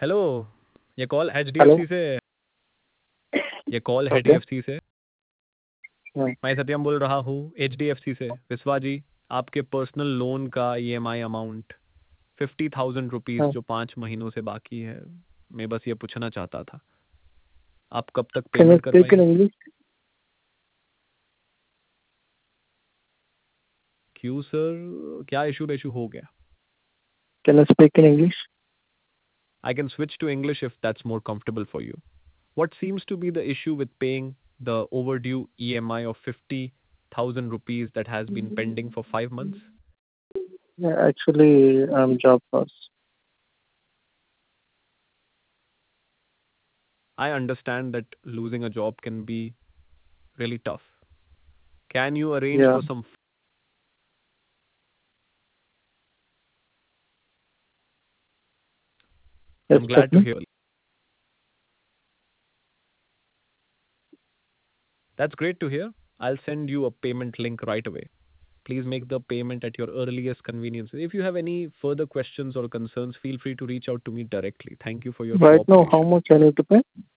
Hello. ये call hello. HDFC से। ये कॉल ओके। HDFC से। मैं सत्यम बोल रहा हूँ HDFC से। विश्वा जी, आपके पर्सनल लोन का EMI अमाउंट 50,000 रुपीज़ जो 5 महीनों से बाकी है, मैं बस ये पूछना चाहता था, आप कब तक कैन यू पेमेंट कर स्पीक इन पाएंगे? इंग्लिश? क्यों सर, क्या इशू हो गया? Can you speak in English? I can switch to English if that's more comfortable for you. What seems to be the issue with paying the overdue EMI of 50,000 rupees that has been pending for 5 months? Actually, I'm job loss. I understand that losing a job can be really tough. Can you arrange Yeah. for some? Yes, I'm tell glad to me. hear. That's great to hear. I'll send you a payment link right away. Please make the payment at your earliest convenience. If you have any further questions or concerns, feel free to reach out to me directly. Thank you for your Right now, how cooperation. much I need to pay?